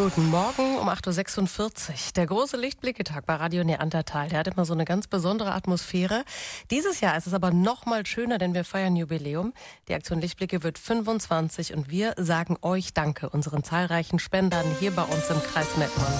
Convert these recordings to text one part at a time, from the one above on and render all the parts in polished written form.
Guten Morgen um 8.46 Uhr. Der große Lichtblicketag bei Radio Neandertal, der hat immer so eine ganz besondere Atmosphäre. Dieses Jahr ist es aber noch mal schöner, denn wir feiern Jubiläum. Die Aktion Lichtblicke wird 25 und wir sagen euch Danke, unseren zahlreichen Spendern hier bei uns im Kreis Mettmann.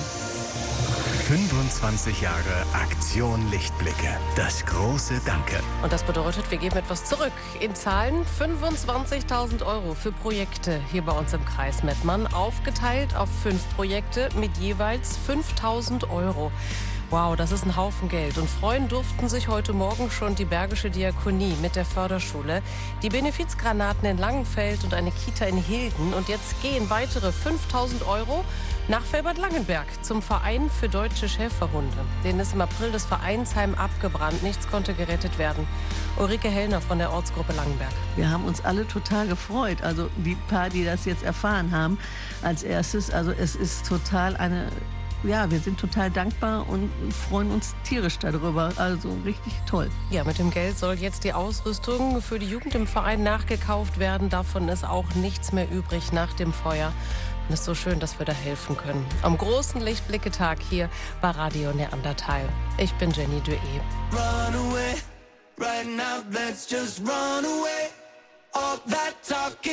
25 Jahre Aktion Lichtblicke. Das große Danke. Und das bedeutet, wir geben etwas zurück. In Zahlen 25.000 Euro für Projekte hier bei uns im Kreis Mettmann. Aufgeteilt auf 5 Projekte mit jeweils 5.000 Euro. Wow, das ist ein Haufen Geld. Und freuen durften sich heute Morgen schon die Bergische Diakonie mit der Förderschule, die Benefizgranaten in Langenfeld und eine Kita in Hilden. Und jetzt gehen weitere 5.000 Euro nach Felbert-Langenberg zum Verein für deutsche Schäferhunde. Denen ist im April das Vereinsheim abgebrannt. Nichts konnte gerettet werden. Ulrike Hellner von der Ortsgruppe Langenberg. Wir haben uns alle total gefreut. Also die paar, die das jetzt erfahren haben als erstes. Also es ist total wir sind total dankbar und freuen uns tierisch darüber. Also richtig toll. Ja, mit dem Geld soll jetzt die Ausrüstung für die Jugend im Verein nachgekauft werden. Davon ist auch nichts mehr übrig nach dem Feuer. Und es ist so schön, dass wir da helfen können. Am großen Lichtblicketag hier bei Radio Neandertal. Ich bin Jenny Dué. Run away, right now, let's just run away. All that talking.